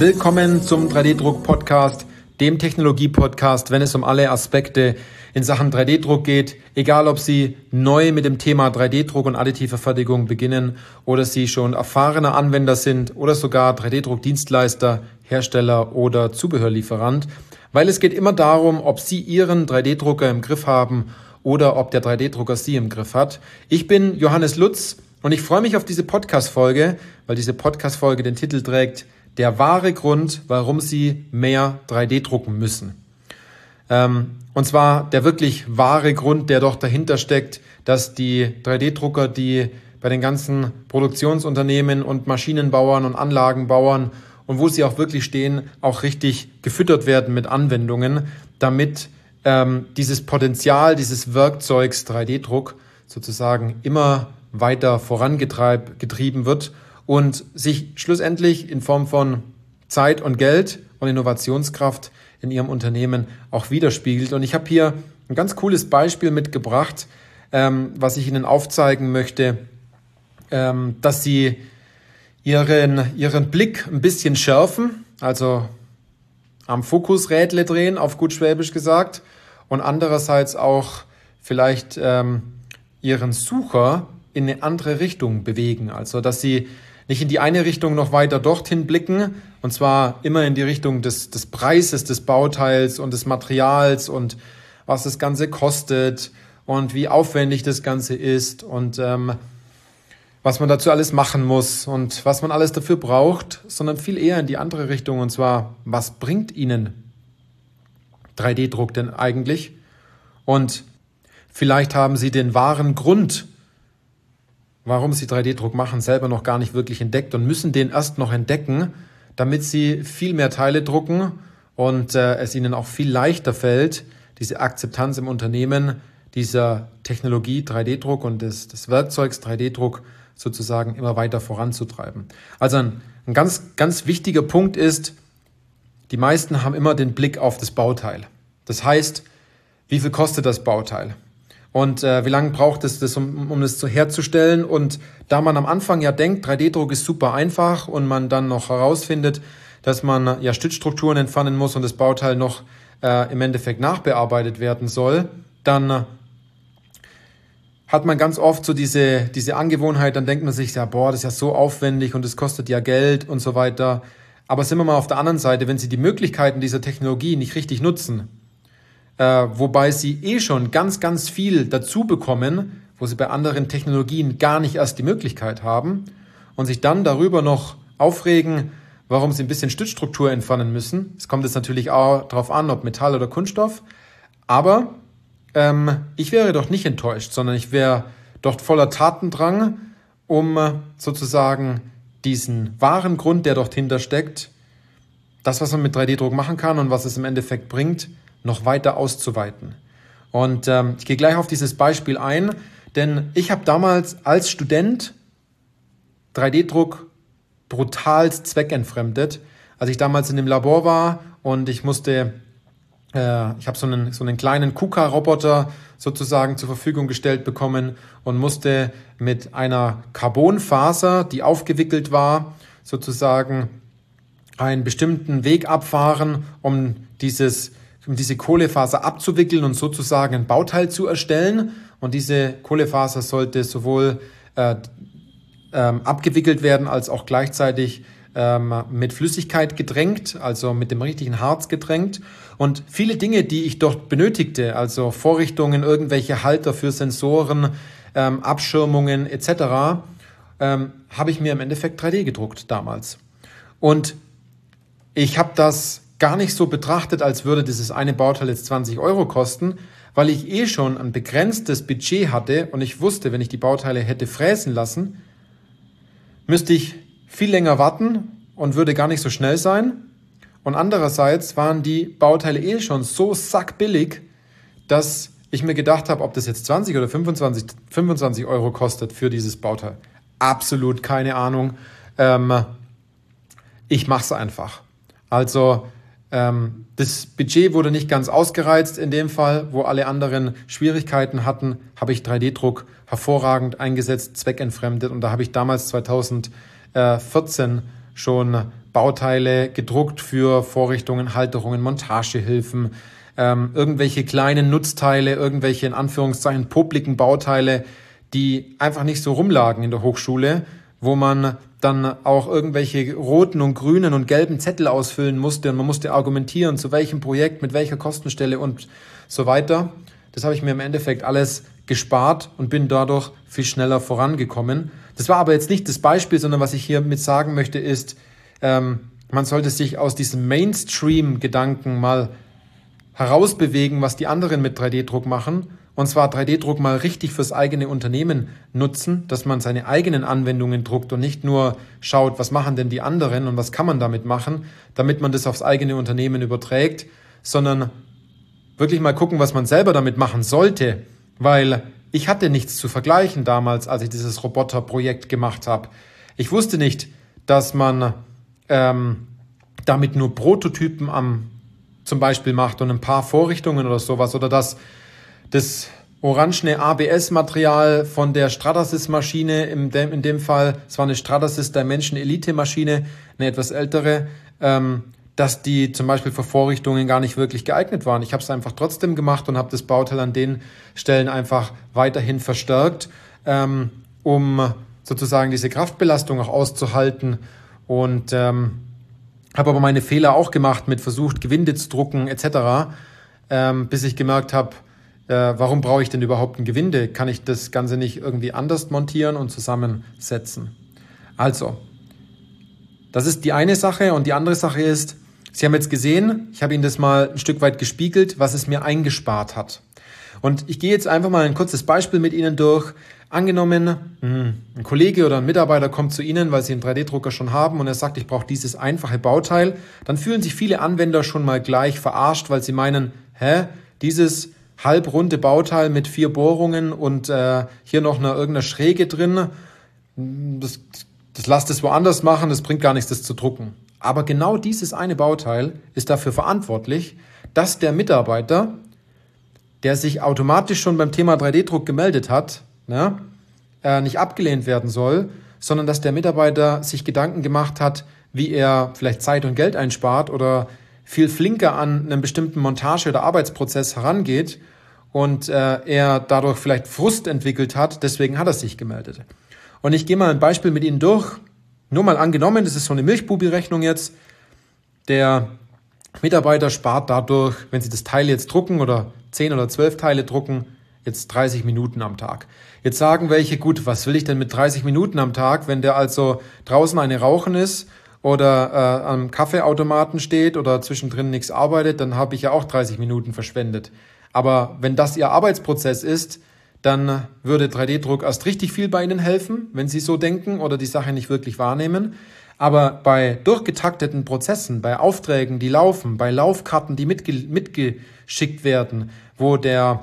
Willkommen zum 3D-Druck-Podcast, dem Technologie-Podcast, wenn es um alle Aspekte in Sachen 3D-Druck geht. Egal, ob Sie neu mit dem Thema 3D-Druck und additive Fertigung beginnen oder Sie schon erfahrene Anwender sind oder sogar 3D-Druck-Dienstleister, Hersteller oder Zubehörlieferant. Weil es geht immer darum, ob Sie Ihren 3D-Drucker im Griff haben oder ob der 3D-Drucker Sie im Griff hat. Ich bin Johannes Lutz und ich freue mich auf diese Podcast-Folge, weil diese Podcast-Folge den Titel trägt: Der wahre Grund, warum Sie mehr 3D drucken müssen. Und zwar der wirklich wahre Grund, der doch dahinter steckt, dass die 3D-Drucker, die bei den ganzen Produktionsunternehmen und Maschinenbauern und Anlagenbauern und wo sie auch wirklich stehen, auch richtig gefüttert werden mit Anwendungen, damit dieses Potenzial dieses Werkzeugs 3D-Druck sozusagen immer weiter vorangetrieben wird und sich schlussendlich in Form von Zeit und Geld und Innovationskraft in Ihrem Unternehmen auch widerspiegelt. Und ich habe hier ein ganz cooles Beispiel mitgebracht, was ich Ihnen aufzeigen möchte, dass Sie Ihren Blick ein bisschen schärfen, also am Fokusrädle drehen, auf gut Schwäbisch gesagt, und andererseits auch vielleicht Ihren Sucher in eine andere Richtung bewegen. Also dass Sie nicht in die eine Richtung noch weiter dorthin blicken, und zwar immer in die Richtung des Preises des Bauteils und des Materials und was das Ganze kostet und wie aufwendig das Ganze ist und was man dazu alles machen muss und was man alles dafür braucht, sondern viel eher in die andere Richtung, und zwar, was bringt Ihnen 3D-Druck denn eigentlich? Und vielleicht haben Sie den wahren Grund, warum Sie 3D-Druck machen, selber noch gar nicht wirklich entdeckt und müssen den erst noch entdecken, damit Sie viel mehr Teile drucken und es Ihnen auch viel leichter fällt, diese Akzeptanz im Unternehmen dieser Technologie 3D-Druck und des Werkzeugs 3D-Druck sozusagen immer weiter voranzutreiben. Also ein ganz, ganz wichtiger Punkt ist, die meisten haben immer den Blick auf das Bauteil. Das heißt, wie viel kostet das Bauteil? Und wie lange braucht es das, um es herzustellen? Und da man am Anfang ja denkt, 3D-Druck ist super einfach und man dann noch herausfindet, dass man ja Stützstrukturen entfernen muss und das Bauteil noch im Endeffekt nachbearbeitet werden soll, dann hat man ganz oft so diese Angewohnheit, dann denkt man sich, ja, das ist ja so aufwendig und es kostet ja Geld und so weiter. Aber sind wir mal auf der anderen Seite, wenn Sie die Möglichkeiten dieser Technologie nicht richtig nutzen, wobei Sie schon ganz, ganz viel dazu bekommen, wo Sie bei anderen Technologien gar nicht erst die Möglichkeit haben und sich dann darüber noch aufregen, warum Sie ein bisschen Stützstruktur entfernen müssen. Es kommt jetzt natürlich auch darauf an, ob Metall oder Kunststoff, aber ich wäre doch nicht enttäuscht, sondern ich wäre dort voller Tatendrang, um sozusagen diesen wahren Grund, der dort hinter steckt, das, was man mit 3D-Druck machen kann und was es im Endeffekt bringt, noch weiter auszuweiten. Und ich gehe gleich auf dieses Beispiel ein, denn ich habe damals als Student 3D-Druck brutal zweckentfremdet. Als ich damals in dem Labor war und ich habe so einen kleinen KUKA-Roboter sozusagen zur Verfügung gestellt bekommen und musste mit einer Carbonfaser, die aufgewickelt war, sozusagen einen bestimmten Weg abfahren, um diese Kohlefaser abzuwickeln und sozusagen ein Bauteil zu erstellen. Und diese Kohlefaser sollte sowohl abgewickelt werden, als auch gleichzeitig mit Flüssigkeit gedrängt, also mit dem richtigen Harz gedrängt. Und viele Dinge, die ich dort benötigte, also Vorrichtungen, irgendwelche Halter für Sensoren, Abschirmungen etc., habe ich mir im Endeffekt 3D gedruckt damals. Und ich habe das gar nicht so betrachtet, als würde dieses eine Bauteil jetzt 20 Euro kosten, weil ich schon ein begrenztes Budget hatte und ich wusste, wenn ich die Bauteile hätte fräsen lassen, müsste ich viel länger warten und würde gar nicht so schnell sein. Und andererseits waren die Bauteile schon so sackbillig, dass ich mir gedacht habe, ob das jetzt 20 oder 25 Euro kostet für dieses Bauteil. Absolut keine Ahnung. Ich mache es einfach. Also das Budget wurde nicht ganz ausgereizt in dem Fall, wo alle anderen Schwierigkeiten hatten, habe ich 3D-Druck hervorragend eingesetzt, zweckentfremdet, und da habe ich damals 2014 schon Bauteile gedruckt für Vorrichtungen, Halterungen, Montagehilfen, irgendwelche kleinen Nutzteile, irgendwelche in Anführungszeichen publiken Bauteile, die einfach nicht so rumlagen in der Hochschule, wo man dann auch irgendwelche roten und grünen und gelben Zettel ausfüllen musste und man musste argumentieren, zu welchem Projekt, mit welcher Kostenstelle und so weiter. Das habe ich mir im Endeffekt alles gespart und bin dadurch viel schneller vorangekommen. Das war aber jetzt nicht das Beispiel, sondern was ich hiermit sagen möchte ist, man sollte sich aus diesem Mainstream-Gedanken mal herausbewegen, was die anderen mit 3D-Druck machen. Und zwar 3D-Druck mal richtig fürs eigene Unternehmen nutzen, dass man seine eigenen Anwendungen druckt und nicht nur schaut, was machen denn die anderen und was kann man damit machen, damit man das aufs eigene Unternehmen überträgt, sondern wirklich mal gucken, was man selber damit machen sollte, weil ich hatte nichts zu vergleichen damals, als ich dieses Roboterprojekt gemacht habe. Ich wusste nicht, dass man damit nur Prototypen zum Beispiel macht und ein paar Vorrichtungen oder sowas oder dass das orangene ABS-Material von der Stratasys-Maschine, in dem Fall, es war eine Stratasys Dimension Elite-Maschine, eine etwas ältere, dass die zum Beispiel für Vorrichtungen gar nicht wirklich geeignet waren. Ich habe es einfach trotzdem gemacht und habe das Bauteil an den Stellen einfach weiterhin verstärkt, um sozusagen diese Kraftbelastung auch auszuhalten und habe aber meine Fehler auch gemacht mit versucht, Gewinde zu drucken etc., bis ich gemerkt habe, warum brauche ich denn überhaupt ein Gewinde? Kann ich das Ganze nicht irgendwie anders montieren und zusammensetzen? Also, das ist die eine Sache. Und die andere Sache ist, Sie haben jetzt gesehen, ich habe Ihnen das mal ein Stück weit gespiegelt, was es mir eingespart hat. Und ich gehe jetzt einfach mal ein kurzes Beispiel mit Ihnen durch. Angenommen, ein Kollege oder ein Mitarbeiter kommt zu Ihnen, weil Sie einen 3D-Drucker schon haben und er sagt, ich brauche dieses einfache Bauteil. Dann fühlen sich viele Anwender schon mal gleich verarscht, weil sie meinen, dieses halbrunde Bauteil mit 4 Bohrungen und hier noch irgendeine Schräge drin, das lasst es woanders machen, das bringt gar nichts, das zu drucken. Aber genau dieses eine Bauteil ist dafür verantwortlich, dass der Mitarbeiter, der sich automatisch schon beim Thema 3D-Druck gemeldet hat, nicht abgelehnt werden soll, sondern dass der Mitarbeiter sich Gedanken gemacht hat, wie er vielleicht Zeit und Geld einspart oder viel flinker an einen bestimmten Montage- oder Arbeitsprozess herangeht und er dadurch vielleicht Frust entwickelt hat, deswegen hat er sich gemeldet. Und ich gehe mal ein Beispiel mit Ihnen durch. Nur mal angenommen, das ist so eine Milchbubi-Rechnung jetzt. Der Mitarbeiter spart dadurch, wenn Sie das Teil jetzt drucken oder 10 oder 12 Teile drucken, jetzt 30 Minuten am Tag. Jetzt sagen welche, gut, was will ich denn mit 30 Minuten am Tag, wenn der also draußen eine rauchen ist oder am Kaffeeautomaten steht oder zwischendrin nichts arbeitet, dann habe ich ja auch 30 Minuten verschwendet. Aber wenn das Ihr Arbeitsprozess ist, dann würde 3D-Druck erst richtig viel bei Ihnen helfen, wenn Sie so denken oder die Sache nicht wirklich wahrnehmen. Aber bei durchgetakteten Prozessen, bei Aufträgen, die laufen, bei Laufkarten, die mitgeschickt werden, wo der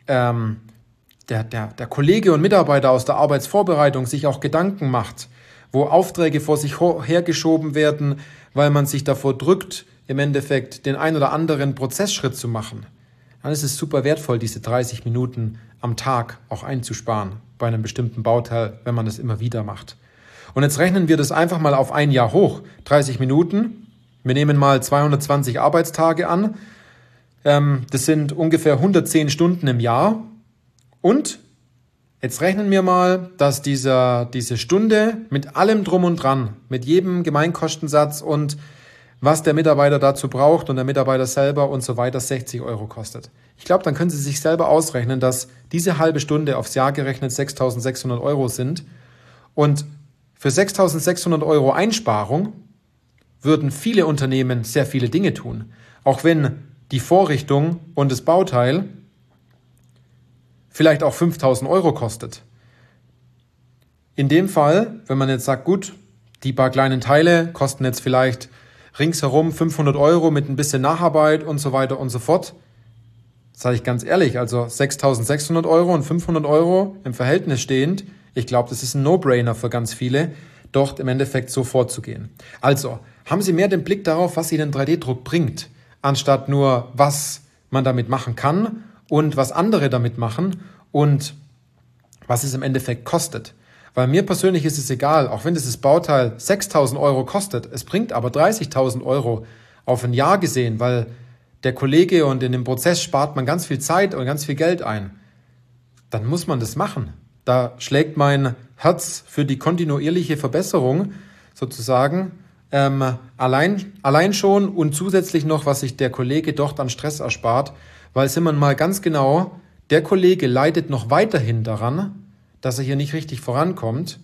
Kollege und Mitarbeiter aus der Arbeitsvorbereitung sich auch Gedanken macht, wo Aufträge vor sich hergeschoben werden, weil man sich davor drückt, im Endeffekt den ein oder anderen Prozessschritt zu machen, dann ist es super wertvoll, diese 30 Minuten am Tag auch einzusparen bei einem bestimmten Bauteil, wenn man das immer wieder macht. Und jetzt rechnen wir das einfach mal auf ein Jahr hoch. 30 Minuten, wir nehmen mal 220 Arbeitstage an, das sind ungefähr 110 Stunden im Jahr. Und jetzt rechnen wir mal, dass diese Stunde mit allem drum und dran, mit jedem Gemeinkostensatz und was der Mitarbeiter dazu braucht und der Mitarbeiter selber und so weiter 60 € kostet. Ich glaube, dann können Sie sich selber ausrechnen, dass diese halbe Stunde aufs Jahr gerechnet 6.600 € sind. Und für 6.600 € Einsparung würden viele Unternehmen sehr viele Dinge tun. Auch wenn die Vorrichtung und das Bauteil vielleicht auch 5.000 € kostet. In dem Fall, wenn man jetzt sagt, gut, die paar kleinen Teile kosten jetzt vielleicht ringsherum 500 € mit ein bisschen Nacharbeit und so weiter und so fort. Das sage ich ganz ehrlich, also 6.600 € und 500 € im Verhältnis stehend, ich glaube, das ist ein No-Brainer für ganz viele, dort im Endeffekt so vorzugehen. Also, haben Sie mehr den Blick darauf, was Ihnen 3D-Druck bringt, anstatt nur, was man damit machen kann und was andere damit machen und was es im Endeffekt kostet. Weil mir persönlich ist es egal, auch wenn dieses Bauteil 6.000 Euro kostet, es bringt aber 30.000 Euro auf ein Jahr gesehen, weil der Kollege und in dem Prozess spart man ganz viel Zeit und ganz viel Geld ein. Dann muss man das machen. Da schlägt mein Herz für die kontinuierliche Verbesserung sozusagen allein schon und zusätzlich noch, was sich der Kollege dort an Stress erspart, weil sind wir mal ganz genau, der Kollege leidet noch weiterhin daran, dass er hier nicht richtig vorankommt,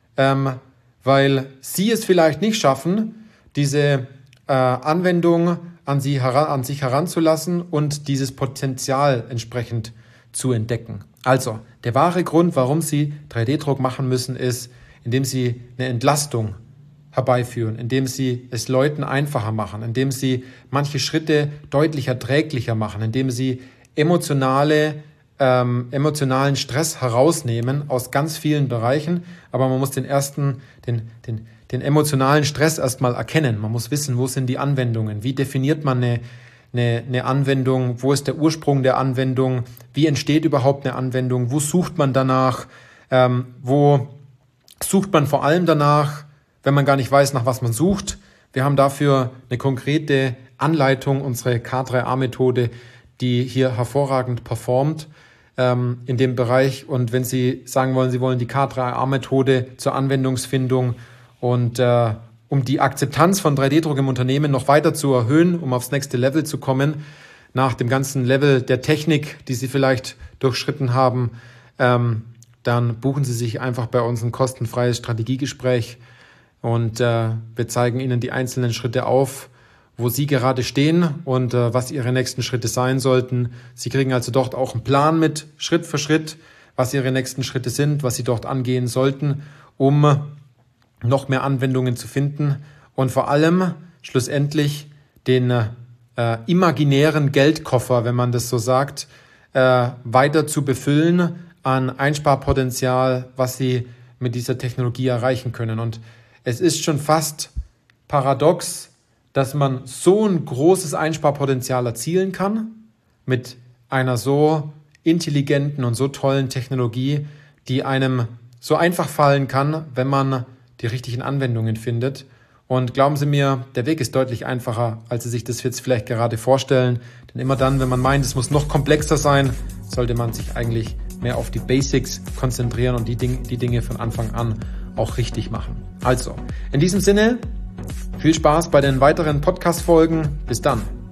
weil Sie es vielleicht nicht schaffen, diese Anwendung an sich heranzulassen und dieses Potenzial entsprechend zu entdecken. Also, der wahre Grund, warum Sie 3D-Druck machen müssen, ist, indem Sie eine Entlastung herbeiführen, indem Sie es Leuten einfacher machen, indem Sie manche Schritte deutlich erträglicher machen, indem Sie emotionalen Stress herausnehmen aus ganz vielen Bereichen. Aber man muss den emotionalen Stress erstmal erkennen. Man muss wissen, wo sind die Anwendungen, wie definiert man eine Anwendung, wo ist der Ursprung der Anwendung, wie entsteht überhaupt eine Anwendung, wo sucht man danach, wo sucht man vor allem danach, wenn man gar nicht weiß, nach was man sucht. Wir haben dafür eine konkrete Anleitung, unsere K3A-Methode, die hier hervorragend performt in dem Bereich. Und wenn Sie sagen wollen, Sie wollen die K3A-Methode zur Anwendungsfindung und um die Akzeptanz von 3D-Druck im Unternehmen noch weiter zu erhöhen, um aufs nächste Level zu kommen, nach dem ganzen Level der Technik, die Sie vielleicht durchschritten haben, dann buchen Sie sich einfach bei uns ein kostenfreies Strategiegespräch und wir zeigen Ihnen die einzelnen Schritte auf, wo Sie gerade stehen und was Ihre nächsten Schritte sein sollten. Sie kriegen also dort auch einen Plan mit, Schritt für Schritt, was Ihre nächsten Schritte sind, was Sie dort angehen sollten, um noch mehr Anwendungen zu finden und vor allem schlussendlich den imaginären Geldkoffer, wenn man das so sagt, weiter zu befüllen an Einsparpotenzial, was Sie mit dieser Technologie erreichen können. Und es ist schon fast paradox, dass man so ein großes Einsparpotenzial erzielen kann mit einer so intelligenten und so tollen Technologie, die einem so einfach fallen kann, wenn man die richtigen Anwendungen findet. Und glauben Sie mir, der Weg ist deutlich einfacher, als Sie sich das jetzt vielleicht gerade vorstellen. Denn immer dann, wenn man meint, es muss noch komplexer sein, sollte man sich eigentlich mehr auf die Basics konzentrieren und die Dinge von Anfang an auch richtig machen. Also, in diesem Sinne, viel Spaß bei den weiteren Podcast-Folgen. Bis dann.